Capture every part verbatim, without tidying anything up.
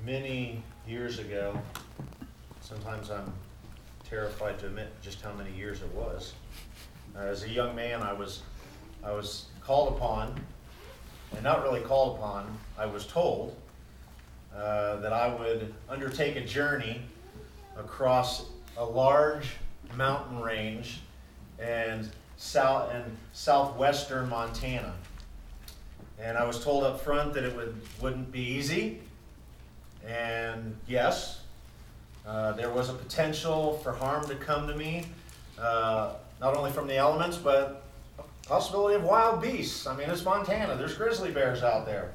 many years ago. Sometimes I'm terrified to admit just how many years it was. Uh, as a young man, I was I was called upon, and not really called upon, I was told uh, that I would undertake a journey across a large mountain range and south and southwestern Montana. And I was told up front that it would, wouldn't be easy. And yes, uh, there was a potential for harm to come to me, uh, not only from the elements, but a possibility of wild beasts. I mean, it's Montana. There's grizzly bears out there.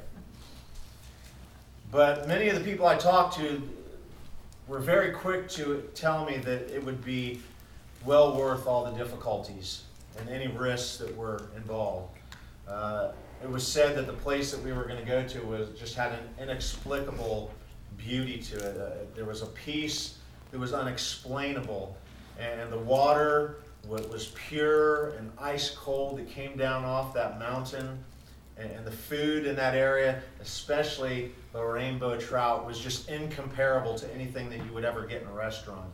But many of the people I talked to were very quick to tell me that it would be well worth all the difficulties and any risks that were involved. Uh, it was said that the place that we were going to go to was just had an inexplicable beauty to it. Uh, there was a peace that was unexplainable, and the water was pure and ice cold that came down off that mountain, and, and the food in that area, especially the rainbow trout, was just incomparable to anything that you would ever get in a restaurant.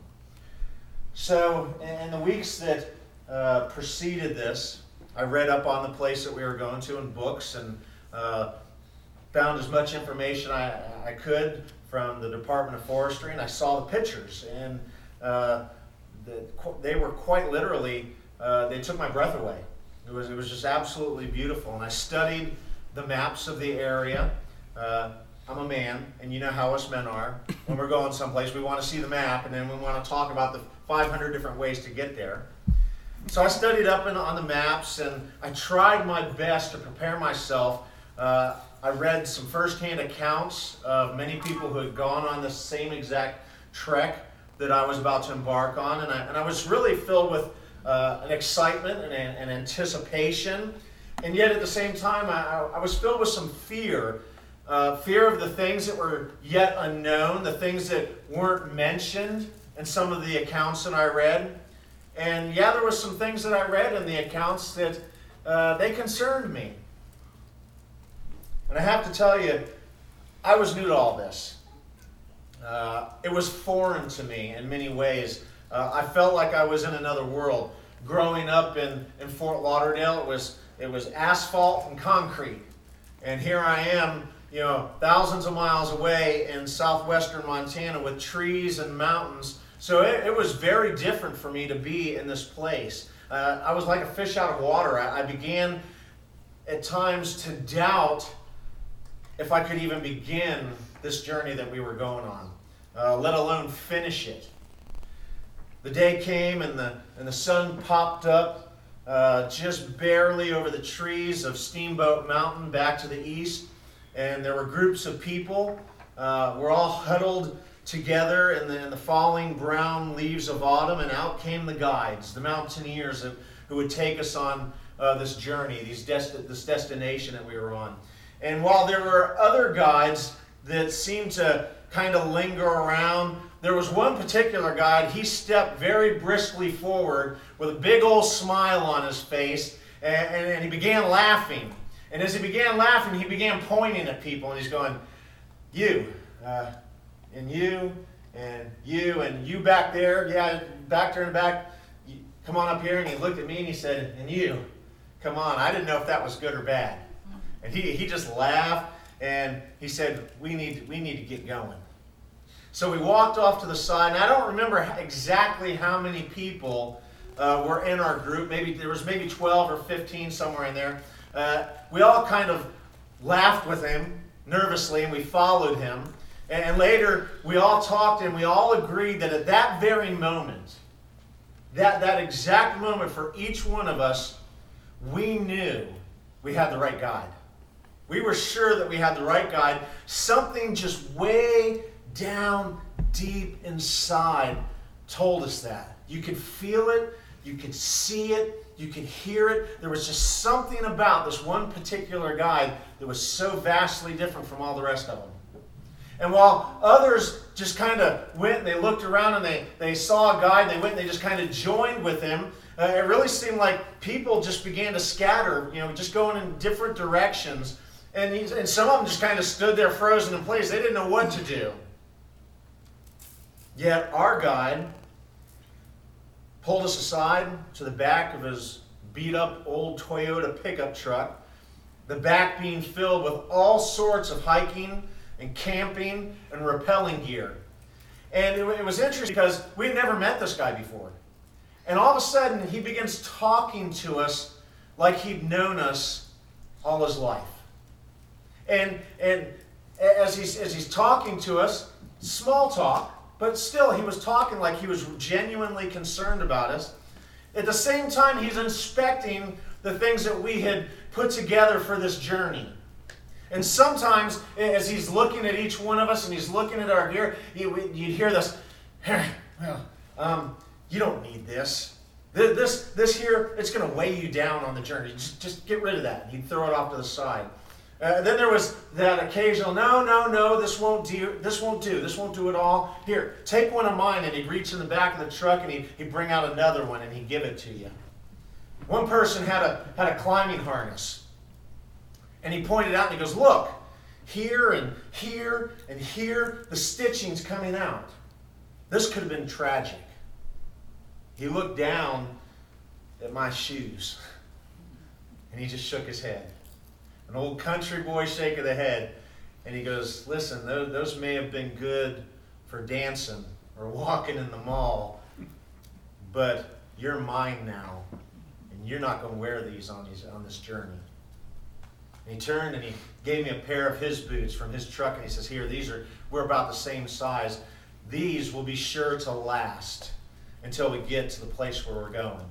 So in the weeks that uh, preceded this, I read up on the place that we were going to in books, and uh, found as much information I, I could from the Department of Forestry, and I saw the pictures, and uh, the, they were quite literally, uh, they took my breath away. It was, it was just absolutely beautiful, and I studied the maps of the area. Uh, I'm a man, and you know how us men are. When we're going someplace, we want to see the map, and then we want to talk about the five hundred different ways to get there. So I studied up in, on the maps, and I tried my best to prepare myself. Uh, I read some firsthand accounts of many people who had gone on the same exact trek that I was about to embark on, and I, and I was really filled with uh, an excitement and an, an anticipation, and yet at the same time I, I was filled with some fear. Uh, fear of the things that were yet unknown, the things that weren't mentioned in some of the accounts that I read. And yeah, there was some things that I read in the accounts that uh, they concerned me. And I have to tell you, I was new to all this. Uh, it was foreign to me in many ways. Uh, I felt like I was in another world. Growing up in, in Fort Lauderdale, it was, it was asphalt and concrete. And here I am, you know, thousands of miles away in southwestern Montana with trees and mountains. So it, it was very different for me to be in this place. Uh, I was like a fish out of water. I, I began at times to doubt if I could even begin this journey that we were going on, uh, let alone finish it. The day came and the, and the sun popped up uh, just barely over the trees of Steamboat Mountain back to the east. And there were groups of people. Uh, we're all huddled together in the, in the falling brown leaves of autumn, and out came the guides, the mountaineers that, who would take us on uh, this journey, these desti- this destination that we were on. And while there were other guides that seemed to kind of linger around, there was one particular guide. He stepped very briskly forward with a big old smile on his face, and, and, and he began laughing. And as he began laughing, he began pointing at people, and he's going, you, uh, and you, and you, and you back there, yeah, back there in the back, you, come on up here. And he looked at me and he said, and you, come on. I didn't know if that was good or bad. And he, he just laughed, and he said, we need, we need to get going. So we walked off to the side, and I don't remember exactly how many people uh, were in our group. Maybe there was maybe twelve or fifteen, somewhere in there. Uh, we all kind of laughed with him nervously, and we followed him. And, and later, we all talked, and we all agreed that at that very moment, that, that exact moment for each one of us, we knew we had the right guide. We were sure that we had the right guide. Something just way down deep inside told us that. You could feel it. You could see it. You could hear it. There was just something about this one particular guide that was so vastly different from all the rest of them. And while others just kind of went and they looked around and they, they saw a guide and they went and they just kind of joined with him, uh, it really seemed like people just began to scatter, you know, just going in different directions. And, he, and some of them just kind of stood there frozen in place. They didn't know what to do. Yet our guide pulled us aside to the back of his beat-up old Toyota pickup truck, the back being filled with all sorts of hiking and camping and rappelling gear. And it, it was interesting because we had never met this guy before. And all of a sudden, he begins talking to us like he'd known us all his life. And, and as, he's, as he's talking to us, small talk, but still he was talking like he was genuinely concerned about us. At the same time, he's inspecting the things that we had put together for this journey. And sometimes, as he's looking at each one of us and he's looking at our gear, you, you'd hear this, well, um, you don't need this. This, this here, it's going to weigh you down on the journey. Just, just get rid of that. He'd throw it off to the side. Uh, then there was that occasional, no, no, no, this won't do, this won't do, this won't do it all. Here, take one of mine, and he'd reach in the back of the truck and he'd, he'd bring out another one and he'd give it to you. One person had a, had a climbing harness, and he pointed out and he goes, look, here and here and here, the stitching's coming out. This could have been tragic. He looked down at my shoes, and he just shook his head. An old country boy shake of the head, and he goes, listen, those, those may have been good for dancing or walking in the mall, but you're mine now, and you're not going to wear these on, these on this journey. And he turned and he gave me a pair of his boots from his truck, and he says, here, these are, we're about the same size. These will be sure to last until we get to the place where we're going.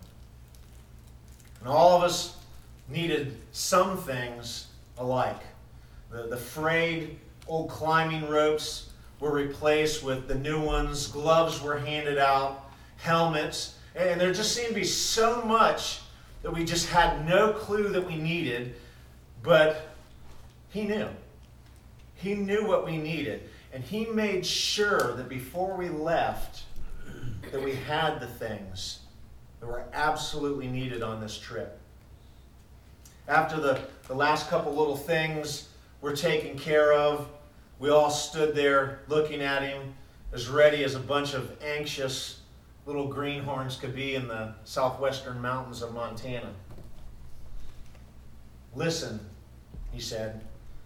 And all of us needed some things alike. The, the frayed old climbing ropes were replaced with the new ones. Gloves were handed out. Helmets. And there just seemed to be so much that we just had no clue that we needed. But he knew. He knew what we needed. And he made sure that before we left, that we had the things that were absolutely needed on this trip. After the, the last couple little things were taken care of, we all stood there looking at him as ready as a bunch of anxious little greenhorns could be in the southwestern mountains of Montana. Listen, he said,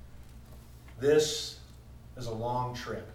this is a long trip.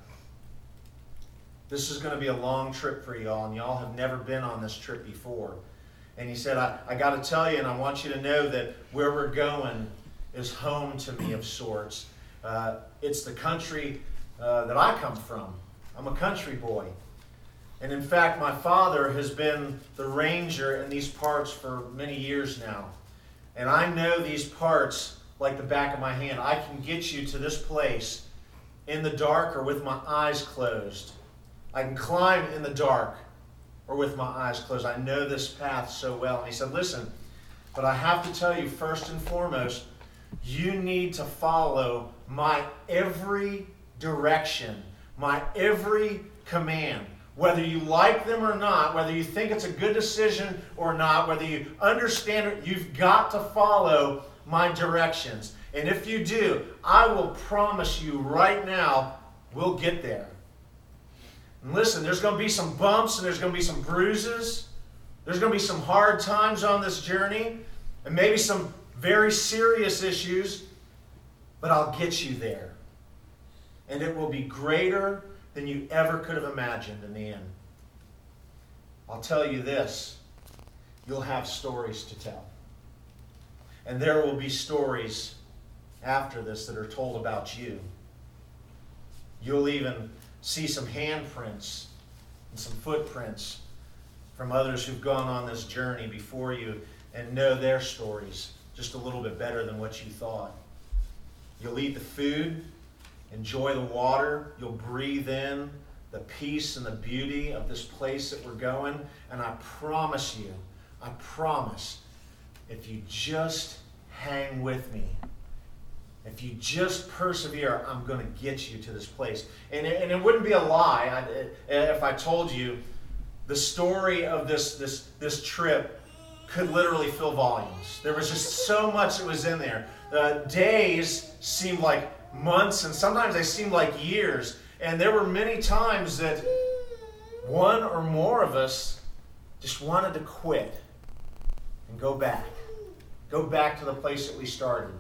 This is going to be a long trip for y'all, and y'all have never been on this trip before. And he said, I, I got to tell you, and I want you to know that where we're going is home to me of sorts. Uh, it's the country uh, that I come from. I'm a country boy. And in fact, my father has been the ranger in these parts for many years now. And I know these parts like the back of my hand. I can get you to this place in the dark or with my eyes closed. I can climb in the dark or with my eyes closed. I know this path so well. And he said, listen, but I have to tell you first and foremost, you need to follow my every direction, my every command. Whether you like them or not, whether you think it's a good decision or not, whether you understand it, you've got to follow my directions. And if you do, I will promise you right now, we'll get there. And listen, there's going to be some bumps and there's going to be some bruises. There's going to be some hard times on this journey and maybe some very serious issues, but I'll get you there. And it will be greater than you ever could have imagined in the end. I'll tell you this, you'll have stories to tell. And there will be stories after this that are told about you. You'll even see some handprints and some footprints from others who've gone on this journey before you and know their stories just a little bit better than what you thought. You'll eat the food, enjoy the water, you'll breathe in the peace and the beauty of this place that we're going, and I promise you, I promise, if you just hang with me, if you just persevere, I'm going to get you to this place. And it, and it wouldn't be a lie if I told you the story of this, this, this trip could literally fill volumes. There was just so much that was in there. Uh, days seemed like months, and sometimes they seemed like years. And there were many times that one or more of us just wanted to quit and go back. Go back to the place that we started.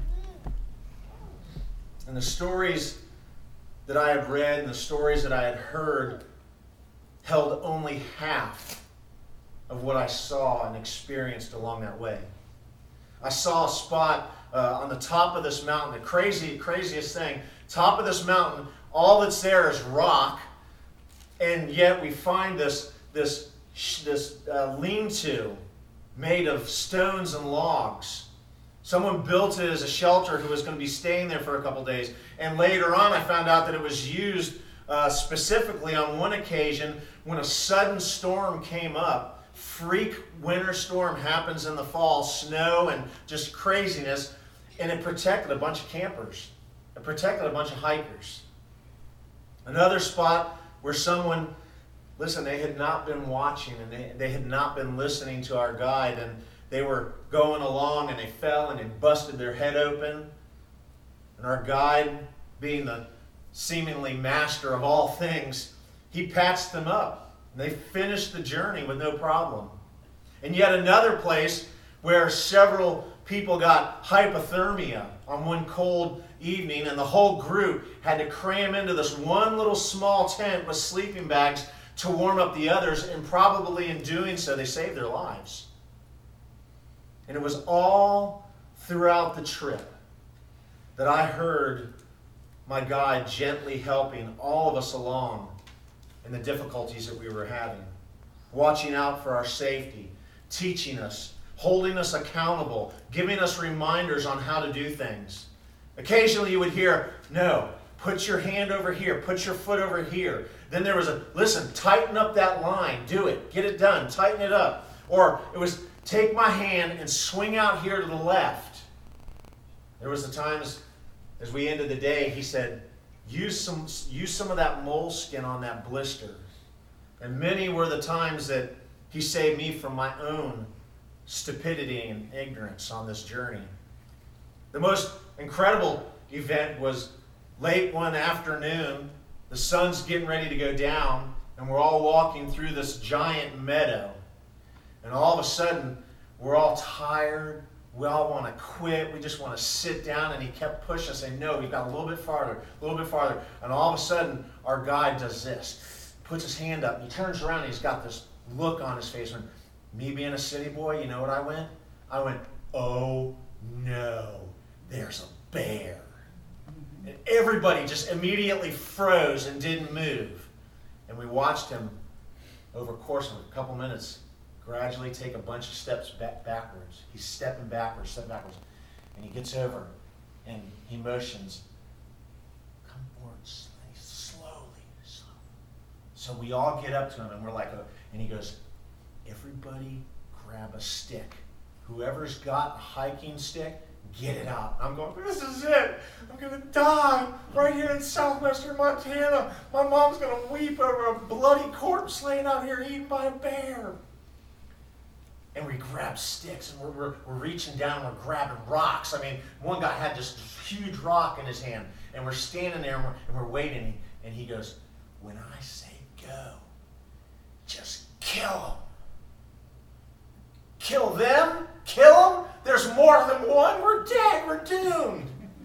And the stories that I had read and the stories that I had heard held only half of what I saw and experienced along that way. I saw a spot uh, on the top of this mountain, the crazy, craziest thing, top of this mountain, all that's there is rock, and yet we find this, this, this uh, lean-to made of stones and logs. Someone built it as a shelter who was going to be staying there for a couple days. And later on, I found out that it was used uh, specifically on one occasion when a sudden storm came up. Freak winter storm happens in the fall, snow and just craziness, and it protected a bunch of campers. It protected a bunch of hikers. Another spot where someone, listen, they had not been watching and they, they had not been listening to our guide, and they were going along and they fell and they busted their head open. And our guide, being the seemingly master of all things, he patched them up. And they finished the journey with no problem. And yet another place where several people got hypothermia on one cold evening, and the whole group had to cram into this one little small tent with sleeping bags to warm up the others, and probably in doing so they saved their lives. And it was all throughout the trip that I heard my guide gently helping all of us along in the difficulties that we were having, watching out for our safety, teaching us, holding us accountable, giving us reminders on how to do things. Occasionally you would hear, no, put your hand over here, put your foot over here. Then there was a, listen, tighten up that line, do it, get it done, tighten it up. Or it was, take my hand and swing out here to the left. There was the times as we ended the day, he said, use some, use some of that moleskin on that blister. And many were the times that he saved me from my own stupidity and ignorance on this journey. The most incredible event was late one afternoon. The sun's getting ready to go down, and we're all walking through this giant meadow. And all of a sudden, we're all tired. We all want to quit. We just want to sit down. And he kept pushing us, saying, no, we've got a little bit farther, a little bit farther. And all of a sudden, our guide does this. Puts his hand up, and he turns around, and he's got this look on his face. And me being a city boy, you know what I went? I went, oh, no, there's a bear. And everybody just immediately froze and didn't move. And we watched him, over the course of a couple minutes, gradually take a bunch of steps back backwards. He's stepping backwards, stepping backwards. And he gets over and he motions, come forward slowly, slowly. So we all get up to him and we're like, oh, and he goes, everybody grab a stick. Whoever's got a hiking stick, get it out. I'm going, this is it. I'm going to die right here in southwestern Montana. My mom's going to weep over a bloody corpse laying out here eaten by a bear. And we grab sticks, and we're, we're, we're reaching down, and we're grabbing rocks. I mean, one guy had this huge rock in his hand, and we're standing there, and we're, and we're waiting, and he goes, when I say go, just kill them. Kill them? Kill them? There's more than one? We're dead. We're doomed.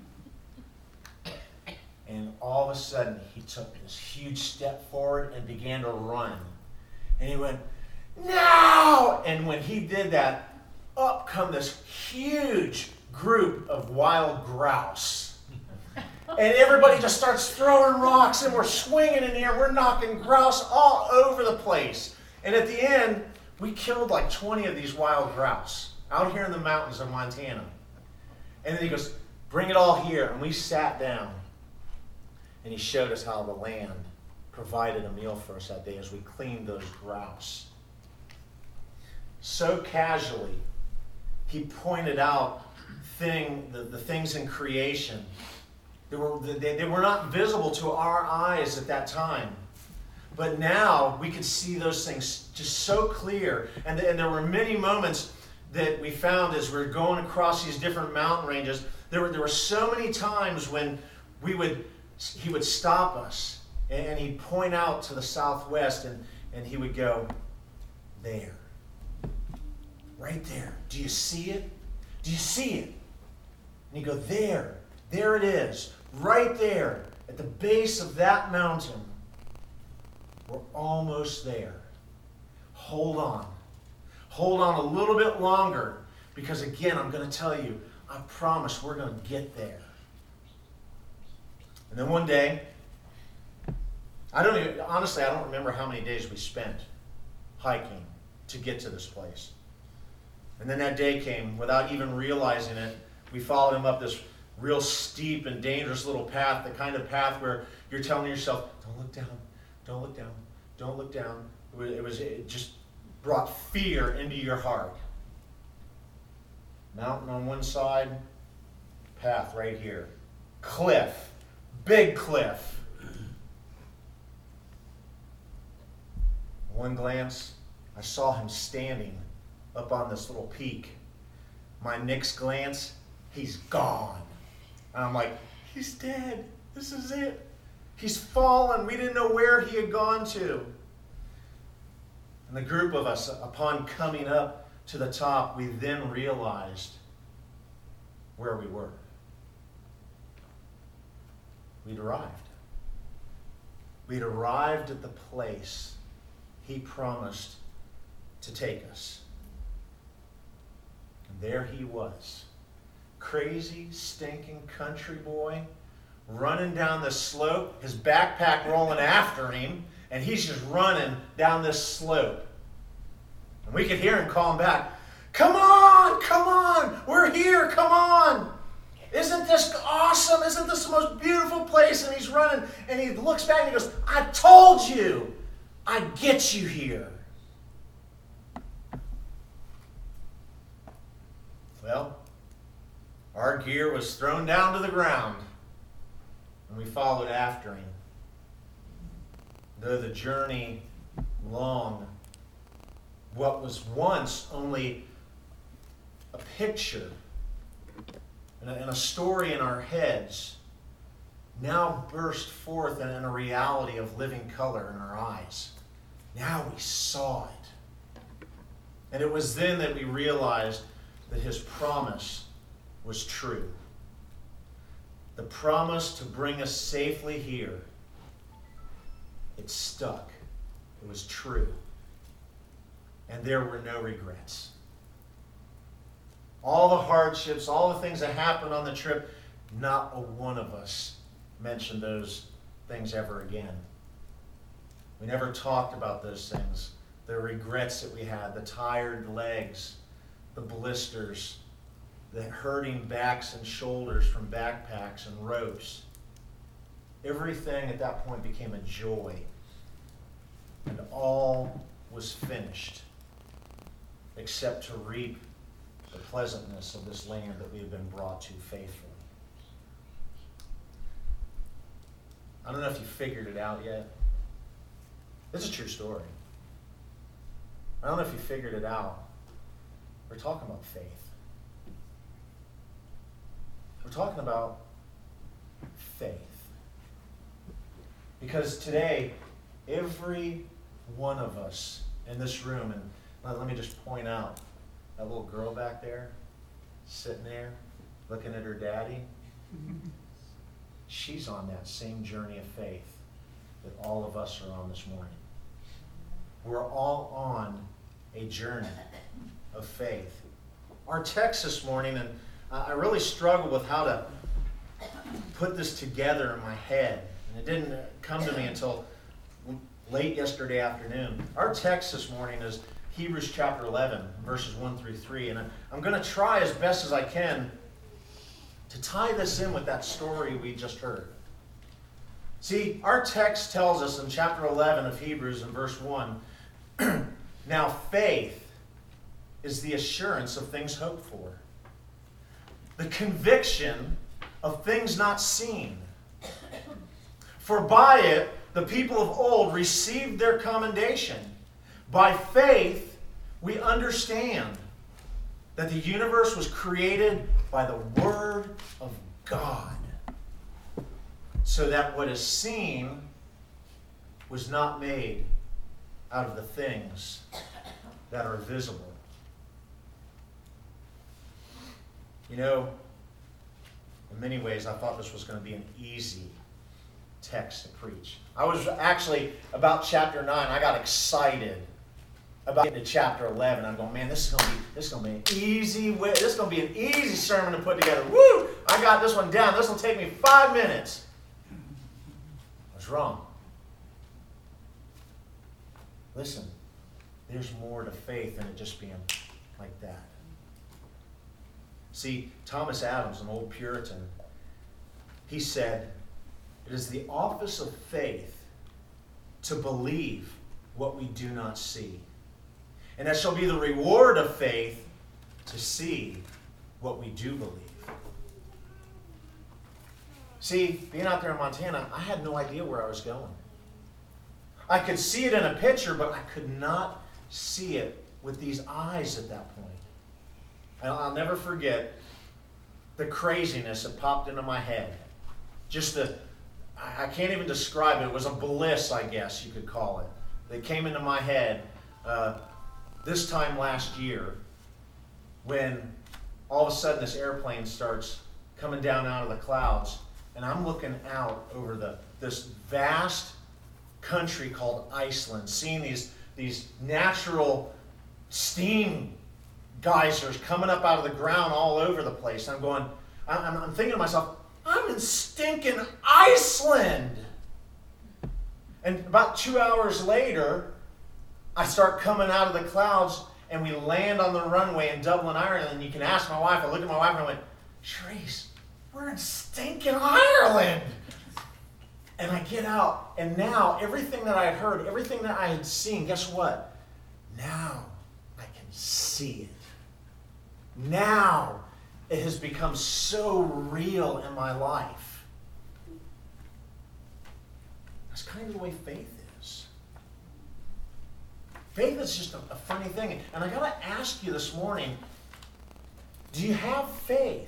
And all of a sudden, he took this huge step forward and began to run. And he went, now! And when he did that, up come this huge group of wild grouse. And everybody just starts throwing rocks, and we're swinging in the air. We're knocking grouse all over the place. And at the end, we killed like twenty of these wild grouse out here in the mountains of Montana. And then he goes, bring it all here. And we sat down. And he showed us how the land provided a meal for us that day as we cleaned those grouse. So casually, he pointed out thing, the, the things in creation. They were, they, they were not visible to our eyes at that time. But now we could see those things just so clear. And, and there were many moments that we found as we were going across these different mountain ranges. There were, there were so many times when we would, he would stop us And, and he'd point out to the southwest, and, and he would go, there. Right there. Do you see it? Do you see it? And he'd go, there. There it is. Right there. At the base of that mountain. We're almost there. Hold on. Hold on a little bit longer. Because again, I'm going to tell you, I promise we're going to get there. And then one day, I don't even, honestly, I don't remember how many days we spent hiking to get to this place. And then that day came, without even realizing it, we followed him up this real steep and dangerous little path, the kind of path where you're telling yourself, don't look down, don't look down, don't look down. It was, it, was, it just brought fear into your heart. Mountain on one side, path right here. Cliff, big cliff. One glance, I saw him standing up on this little peak. My next glance, he's gone. And I'm like, he's dead. This is it. He's fallen. We didn't know where he had gone to. And the group of us, upon coming up to the top, we then realized where we were. We'd arrived. We'd arrived at the place he promised to take us. And there he was. Crazy, stinking country boy running down this slope, his backpack rolling after him, and he's just running down this slope. And we could hear him calling back, come on, come on, we're here, come on. Isn't this awesome? Isn't this the most beautiful place? And he's running, and he looks back and he goes, I told you, I'd get you here. Well, our gear was thrown down to the ground, and we followed after him. Though the journey long, what was once only a picture and a, and a story in our heads now burst forth in a reality of living color in our eyes. Now we saw it. And it was then that we realized that his promise was true. The promise to bring us safely here, it stuck. It was true. And there were no regrets. All the hardships, all the things that happened on the trip, not a one of us mentioned those things ever again. We never talked about those things. The regrets that we had, the tired legs, the blisters, the hurting backs and shoulders from backpacks and ropes. Everything at that point became a joy. And all was finished, except to reap the pleasantness of this land that we have been brought to faithfully. I don't know if you figured it out yet. It's a true story. I don't know if you figured it out. We're talking about faith. We're talking about faith. Because today, every one of us in this room, and let, let me just point out that little girl back there, sitting there, looking at her daddy, she's on that same journey of faith that all of us are on this morning. We're all on a journey of faith. Our text this morning, and I really struggled with how to put this together in my head, and it didn't come to me until late yesterday afternoon. Our text this morning is Hebrews chapter eleven, verses one through three, and I'm going to try as best as I can to tie this in with that story we just heard. See, our text tells us in chapter eleven of Hebrews in verse one, now faith is the assurance of things hoped for, the conviction of things not seen. For by it the people of old received their commendation. By faith we understand that the universe was created by the Word of God, so that what is seen was not made out of the things that are visible. You know, in many ways, I thought this was going to be an easy text to preach. I was actually, about chapter nine, I got excited about getting to chapter eleven. I'm going, man, this is going to be this is going to be an easy way. This is going to be an easy sermon to put together. Woo! I got this one down. This will take me five minutes. I was wrong. Listen, there's more to faith than it just being like that. See, Thomas Adams, an old Puritan, he said, it is the office of faith to believe what we do not see. And that shall be the reward of faith to see what we do believe. See, being out there in Montana, I had no idea where I was going. I could see it in a picture, but I could not see it with these eyes at that point. And I'll never forget the craziness that popped into my head. Just the, I can't even describe it. It was a bliss, I guess you could call it, that came into my head uh, this time last year when all of a sudden this airplane starts coming down out of the clouds, and I'm looking out over the this vast country called Iceland, seeing these, these natural steam geysers coming up out of the ground all over the place. I'm going, I'm, I'm thinking to myself, I'm in stinking Iceland. And about two hours later, I start coming out of the clouds and we land on the runway in Dublin, Ireland. And you can ask my wife, I looked at my wife and I went, Trace, we're in stinking Ireland. And I get out, and now everything that I had heard, everything that I had seen, guess what? Now I can see it. Now it has become so real in my life. That's kind of the way faith is. Faith is just a, a funny thing. And I got to ask you this morning, do you have faith?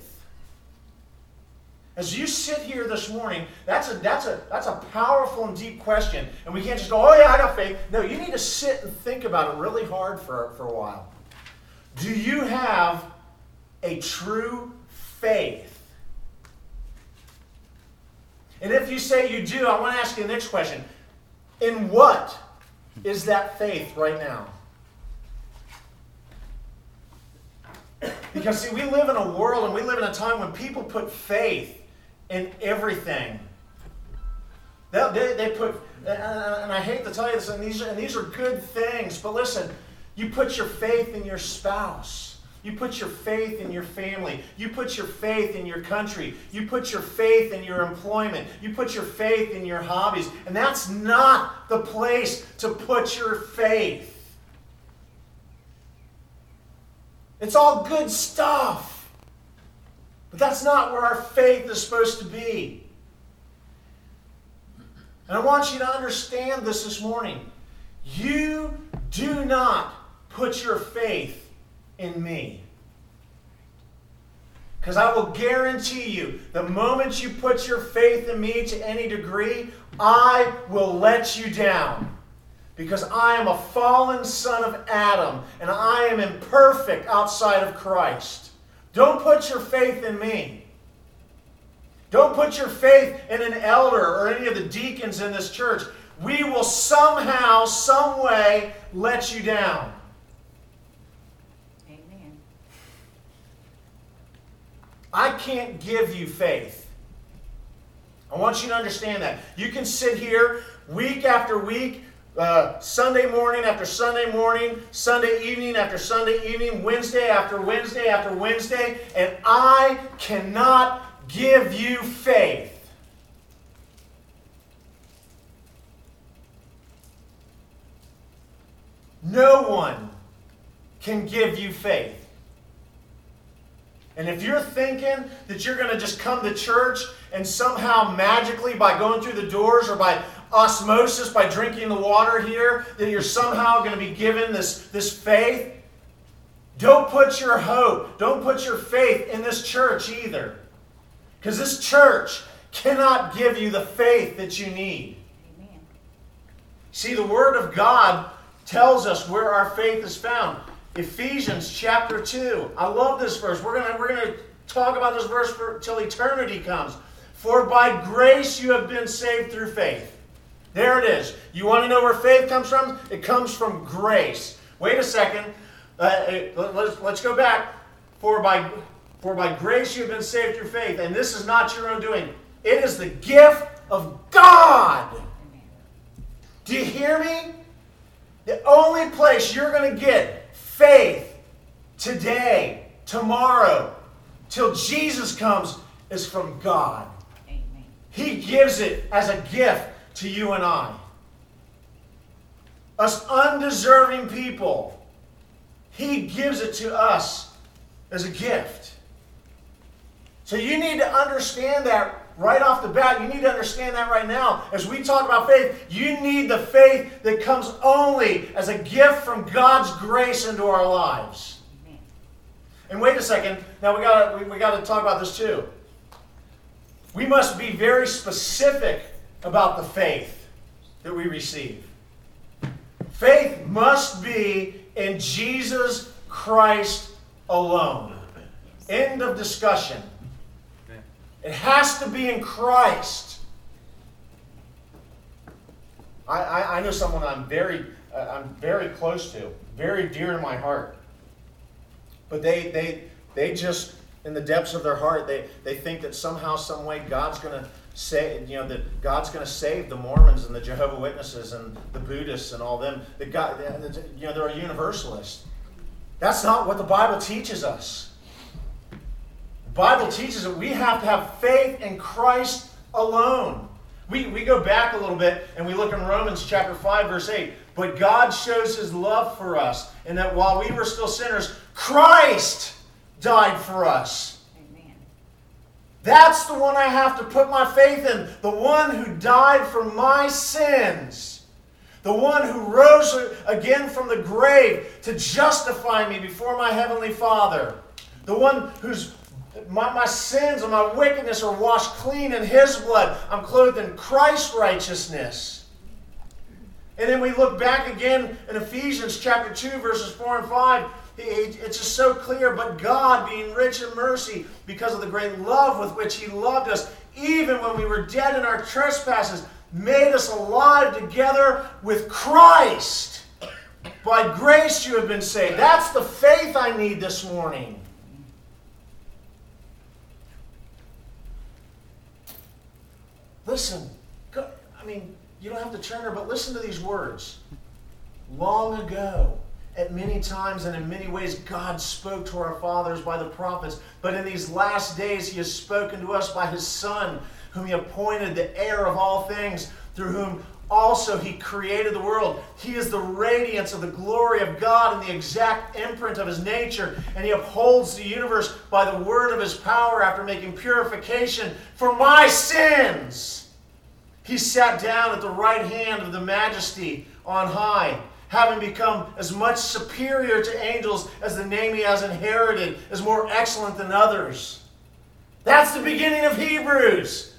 As you sit here this morning, that's a, that's a, that's a powerful and deep question. And we can't just go, oh yeah, I got faith. No, you need to sit and think about it really hard for, for a while. Do you have a true faith? And if you say you do, I want to ask you the next question. In what is that faith right now? Because see, we live in a world and we live in a time when people put faith in everything. They, they, they put, and I hate to tell you this, and these, are, and these are good things, but listen, you put your faith in your spouse. You put your faith in your family. You put your faith in your country. You put your faith in your employment. You put your faith in your hobbies. And that's not the place to put your faith. It's all good stuff. But that's not where our faith is supposed to be. And I want you to understand this this morning. You do not put your faith in me. Because I will guarantee you, the moment you put your faith in me to any degree, I will let you down. Because I am a fallen son of Adam, and I am imperfect outside of Christ. Don't put your faith in me. Don't put your faith in an elder or any of the deacons in this church. We will somehow, some way, let you down. Amen. I can't give you faith. I want you to understand that. You can sit here week after week, Uh, Sunday morning after Sunday morning, Sunday evening after Sunday evening, Wednesday after Wednesday after Wednesday, and I cannot give you faith. No one can give you faith. And if you're thinking that you're going to just come to church and somehow magically by going through the doors or by osmosis, by drinking the water here, that you're somehow going to be given this, this faith, don't put your hope, don't put your faith in this church either. Because this church cannot give you the faith that you need. Amen. See, the Word of God tells us where our faith is found. Ephesians chapter two. I love this verse. We're going we're gonna talk about this verse for, till eternity comes. For by grace you have been saved through faith. There it is. You want to know where faith comes from? It comes from grace. Wait a second. Uh, let's, let's go back. For by, for by grace you have been saved through faith. And this is not your own doing. It is the gift of God. Do you hear me? The only place you're going to get faith today, tomorrow, till Jesus comes is from God. Amen. He gives it as a gift to you and I. Us undeserving people, He gives it to us as a gift. So you need to understand that right off the bat. You need to understand that right now. As we talk about faith, you need the faith that comes only as a gift from God's grace into our lives. Amen. And wait a second. Now we got we, we got to talk about this too. We must be very specific about the faith that we receive. Faith must be in Jesus Christ alone. End of discussion. It has to be in Christ. I, I, I know someone I'm very uh, I'm very close to, very dear to my heart. But they they they just in the depths of their heart they, they think that somehow, some way God's going to say, you know, that God's going to save the Mormons and the Jehovah's Witnesses and the Buddhists and all them. That God, you know, they're a universalist. That's not what the Bible teaches us. The Bible teaches that we have to have faith in Christ alone. We, we go back a little bit and we look in Romans chapter five, verse eight. But God shows His love for us in that while we were still sinners, Christ died for us. Amen. That's the one I have to put my faith in. The one who died for my sins. The one who rose again from the grave to justify me before my Heavenly Father. The one whose My, my sins and my wickedness are washed clean in His blood. I'm clothed in Christ's righteousness. And then we look back again in Ephesians chapter two, verses four and five. It's just so clear. But God, being rich in mercy, because of the great love with which He loved us, even when we were dead in our trespasses, made us alive together with Christ. By grace you have been saved. That's the faith I need this morning. Listen, I mean, you don't have to turn her, but listen to these words. Long ago, at many times and in many ways, God spoke to our fathers by the prophets. But in these last days, He has spoken to us by His Son, whom He appointed the heir of all things, through whom also He created the world. He is the radiance of the glory of God and the exact imprint of His nature. And He upholds the universe by the word of His power after making purification for my sins. He sat down at the right hand of the Majesty on high, having become as much superior to angels as the name He has inherited is more excellent than others. That's the beginning of Hebrews.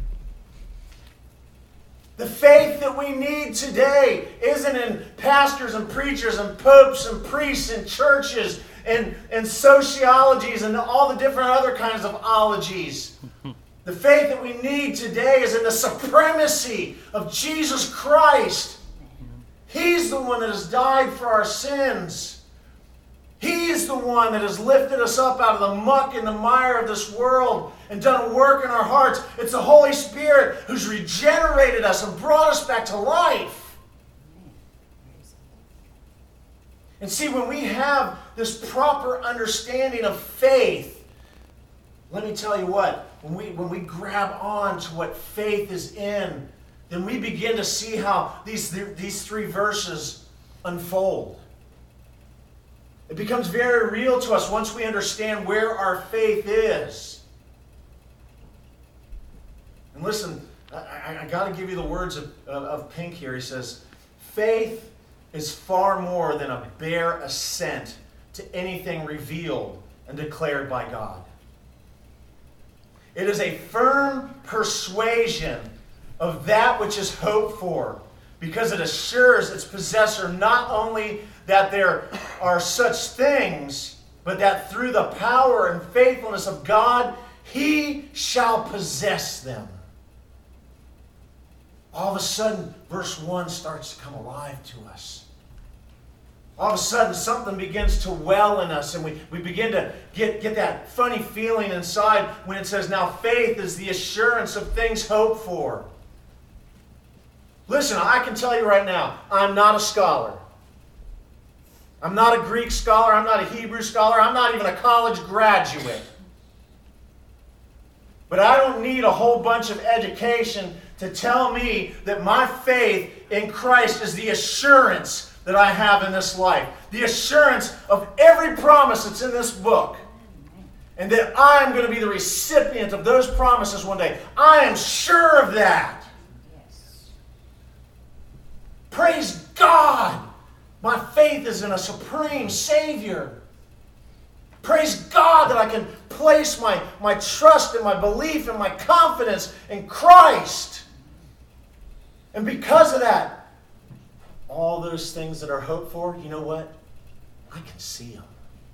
The faith that we need today isn't in pastors and preachers and popes and priests and churches and, and sociologies and all the different other kinds of ologies. The faith that we need today is in the supremacy of Jesus Christ. He's the one that has died for our sins. He's the one that has lifted us up out of the muck and the mire of this world and done a work in our hearts. It's the Holy Spirit who's regenerated us and brought us back to life. And see, when we have this proper understanding of faith, let me tell you what, when we, when we grab on to what faith is in, then we begin to see how these, these three verses unfold. It becomes very real to us once we understand where our faith is. And listen, I, I, I got to give you the words of, of, of Pink here. He says, faith is far more than a bare assent to anything revealed and declared by God. It is a firm persuasion of that which is hoped for, because it assures its possessor not only that there are such things, but that through the power and faithfulness of God, he shall possess them. All of a sudden, verse one starts to come alive to us. All of a sudden, something begins to well in us, and we, we begin to get, get that funny feeling inside when it says, now faith is the assurance of things hoped for. Listen, I can tell you right now, I'm not a scholar. I'm not a Greek scholar. I'm not a Hebrew scholar. I'm not even a college graduate. But I don't need a whole bunch of education to tell me that my faith in Christ is the assurance that I have in this life. The assurance of every promise that's in this book. And that I am going to be the recipient of those promises one day. I am sure of that. Yes. Praise God. My faith is in a supreme Savior. Praise God that I can place my, my trust and my belief and my confidence in Christ. And because of that, all those things that are hoped for, you know what? I can see them.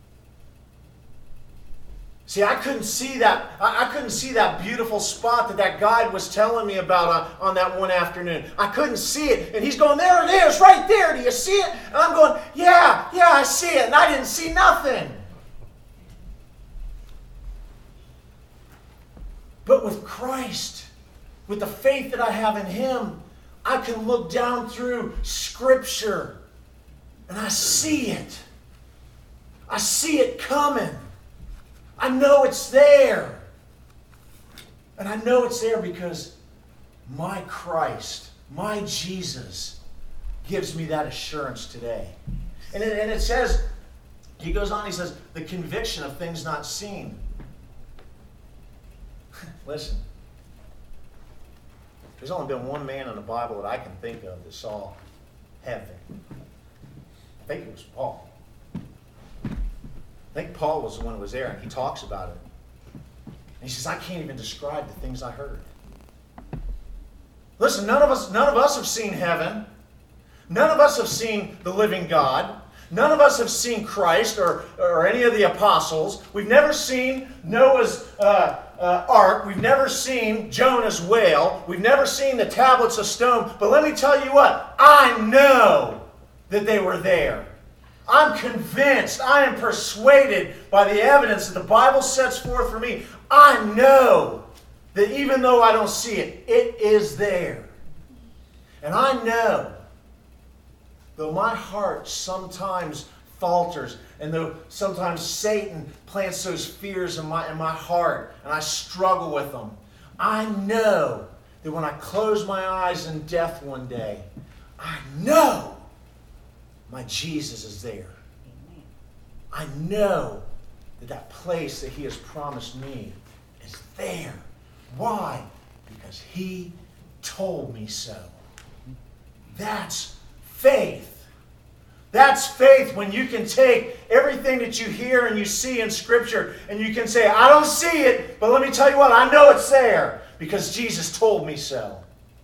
See, I couldn't see that. I couldn't see that beautiful spot that that guide was telling me about on, on that one afternoon. I couldn't see it. And he's going, there it is, right there. Do you see it? And I'm going, yeah, yeah, I see it. And I didn't see nothing. But with Christ, with the faith that I have in Him, I can look down through Scripture and I see it. I see it coming. I know it's there. And I know it's there because my Christ, my Jesus, gives me that assurance today. And it, and it says, he goes on, he says, the conviction of things not seen. Listen, there's only been one man in the Bible that I can think of that saw heaven. I think it was Paul. I think Paul was the one who was there, and he talks about it. And he says, I can't even describe the things I heard. Listen, none of us, none of us have seen heaven. None of us have seen the living God. None of us have seen Christ or, or any of the apostles. We've never seen Noah's uh, uh, ark. We've never seen Jonah's whale. We've never seen the tablets of stone. But let me tell you what, I know that they were there. I'm convinced, I am persuaded by the evidence that the Bible sets forth for me. I know that even though I don't see it, it is there. And I know, though my heart sometimes falters, and though sometimes Satan plants those fears in my, in my heart, and I struggle with them, I know that when I close my eyes in death one day, I know my Jesus is there. I know that that place that He has promised me is there. Why? Because He told me so. That's faith. That's faith when you can take everything that you hear and you see in Scripture and you can say, I don't see it, but let me tell you what, I know it's there because Jesus told me so.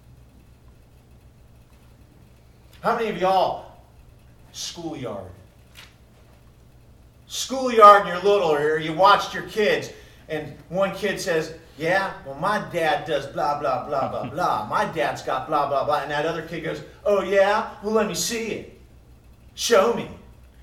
How many of y'all, schoolyard? Schoolyard and you're little, or you watched your kids, and one kid says, yeah, well, my dad does blah, blah, blah, blah, blah. My dad's got blah, blah, blah. And that other kid goes, oh, yeah? Well, let me see it. Show me.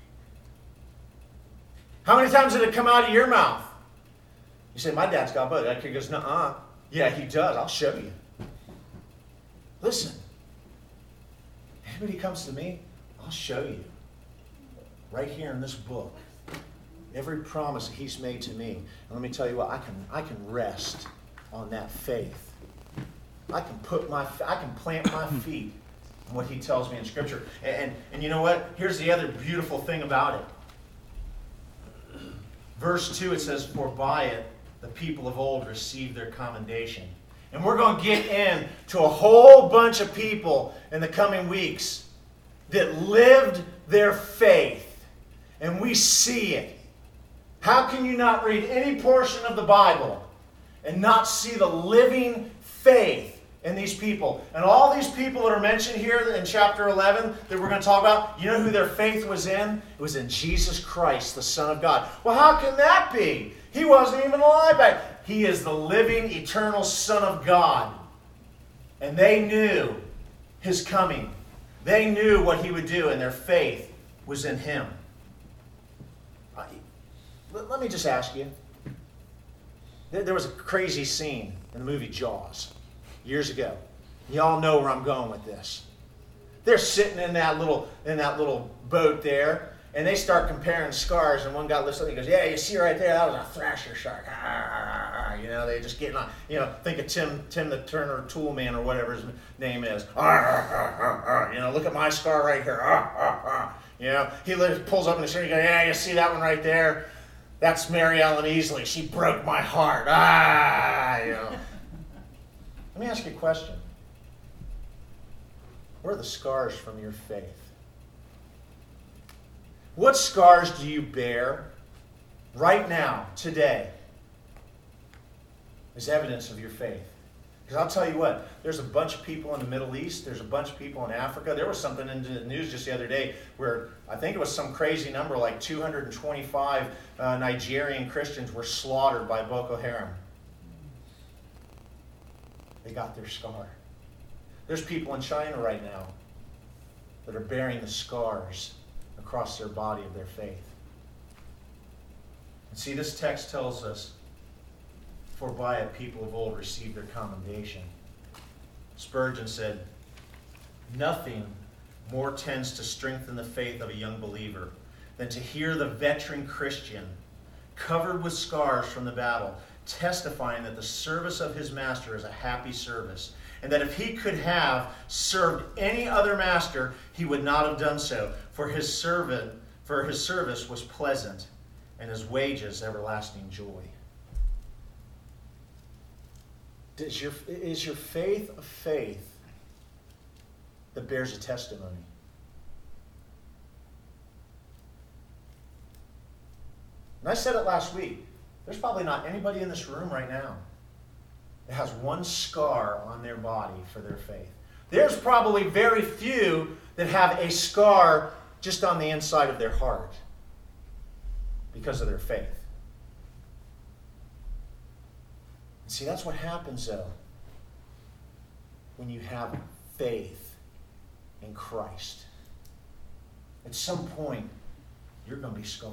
How many times did it come out of your mouth? You say, my dad's got both. That kid goes, nuh-uh. Yeah, he does. I'll show you. Listen. Anybody comes to me, I'll show you. Right here in this book. Every promise that He's made to me. And let me tell you what, I can I can rest on that faith. I can put my I can plant my feet on what He tells me in Scripture. And, and, and you know what? Here's the other beautiful thing about it. Verse two, it says, for by it the people of old received their commendation. And we're going to get into a whole bunch of people in the coming weeks that lived their faith. And we see it. How can you not read any portion of the Bible and not see the living faith in these people. And all these people that are mentioned here in chapter eleven that we're going to talk about, you know who their faith was in? It was in Jesus Christ, the Son of God. Well, how can that be? He wasn't even alive back. He is the living, eternal Son of God. And they knew His coming. They knew what He would do, and their faith was in Him. Uh, let, let me just ask you. There, there was a crazy scene in the movie Jaws years ago. Y'all know where I'm going with this. They're sitting in that little in that little boat there, and they start comparing scars. And one guy lifts up and he goes, "Yeah, you see right there, that was a thrasher shark." Ah, you know, they just getting on. You know, think of Tim Tim the Turner Tool Man or whatever his name is. Ah, you know, look at my scar right here. Ah, you know, he pulls up in the shirt and he goes, "Yeah, you see that one right there? That's Mary Ellen Easley. She broke my heart." Ah, you know. Let me ask you a question. What are the scars from your faith? What scars do you bear right now, today, as evidence of your faith? Because I'll tell you what, there's a bunch of people in the Middle East, there's a bunch of people in Africa. There was something in the news just the other day where I think it was some crazy number, like two hundred twenty-five uh, Nigerian Christians were slaughtered by Boko Haram. They got their scar. There's people in China right now that are bearing the scars across their body of their faith. And see, this text tells us, "For by it people of old received their commendation." Spurgeon said, "Nothing more tends to strengthen the faith of a young believer than to hear the veteran Christian, covered with scars from the battle, testifying that the service of his master is a happy service, and that if he could have served any other master, he would not have done so, for his servant, for his service was pleasant, and his wages everlasting joy." Is your, is your faith a faith that bears a testimony? And I said it last week. There's probably not anybody in this room right now that has one scar on their body for their faith. There's probably very few that have a scar just on the inside of their heart because of their faith. See, that's what happens, though, when you have faith in Christ. At some point, you're going to be scarred.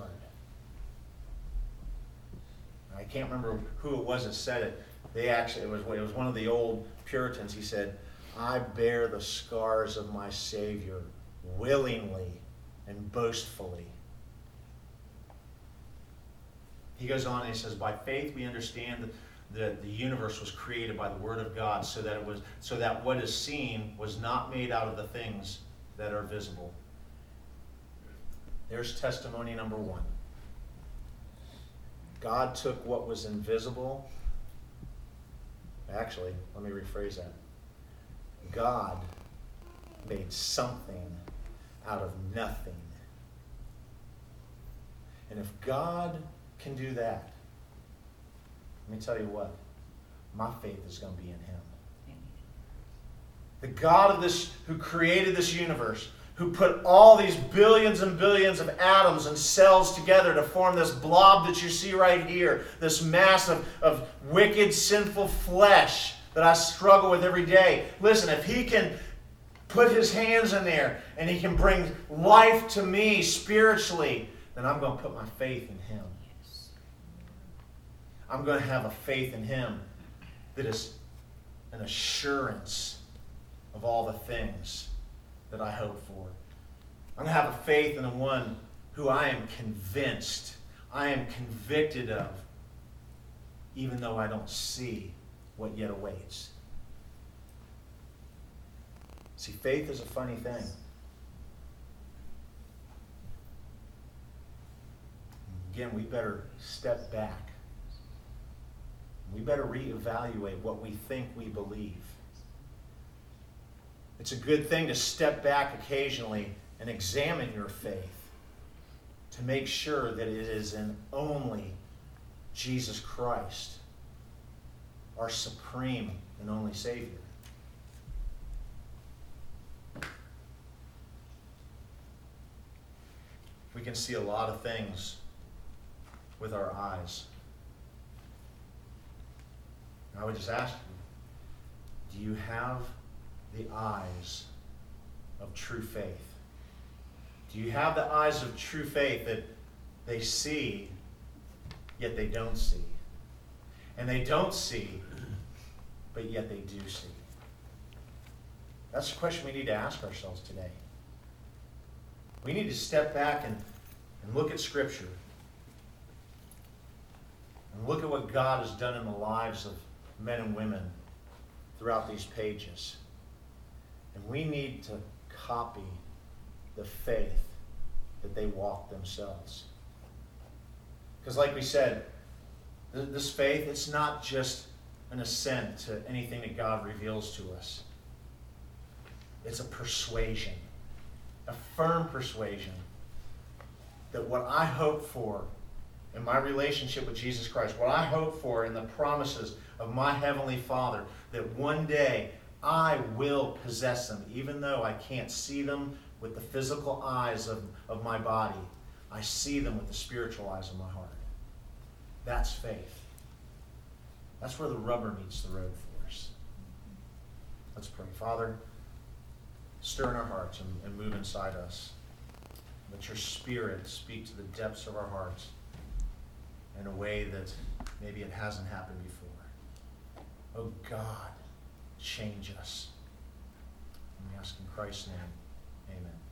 I can't remember who it was that said it. They actually, it was, it was one of the old Puritans. He said, "I bear the scars of my Savior willingly and boastfully." He goes on and he says, "By faith we understand that The, the universe was created by the Word of God, so that it was so that what is seen was not made out of the things that are visible." There's testimony number one. God took what was invisible. Actually, let me rephrase that. God made something out of nothing. And if God can do that, let me tell you what, my faith is going to be in Him. The God of this, who created this universe, who put all these billions and billions of atoms and cells together to form this blob that you see right here, this mass of, of wicked, sinful flesh that I struggle with every day. Listen, if He can put His hands in there and He can bring life to me spiritually, then I'm going to put my faith in Him. I'm going to have a faith in Him that is an assurance of all the things that I hope for. I'm going to have a faith in the one who I am convinced, I am convicted of, even though I don't see what yet awaits. See, faith is a funny thing. Again, we better step back. We better reevaluate what we think we believe. It's a good thing to step back occasionally and examine your faith to make sure that it is in only Jesus Christ, our supreme and only Savior. We can see a lot of things with our eyes. And I would just ask you, do you have the eyes of true faith? Do you have the eyes of true faith that they see, yet they don't see? And they don't see, but yet they do see. That's the question we need to ask ourselves today. We need to step back and, and look at Scripture. And look at what God has done in the lives of men and women throughout these pages. And we need to copy the faith that they walk themselves. Because like we said, this faith, it's not just an assent to anything that God reveals to us. It's a persuasion, a firm persuasion that what I hope for in my relationship with Jesus Christ, what I hope for in the promises of my Heavenly Father, that one day I will possess them, even though I can't see them with the physical eyes of, of my body. I see them with the spiritual eyes of my heart. That's faith. That's where the rubber meets the road for us. Let's pray. Father, stir in our hearts and, and move inside us. Let your Spirit speak to the depths of our hearts in a way that maybe it hasn't happened before. Oh God, change us. And we ask in Christ's name, amen.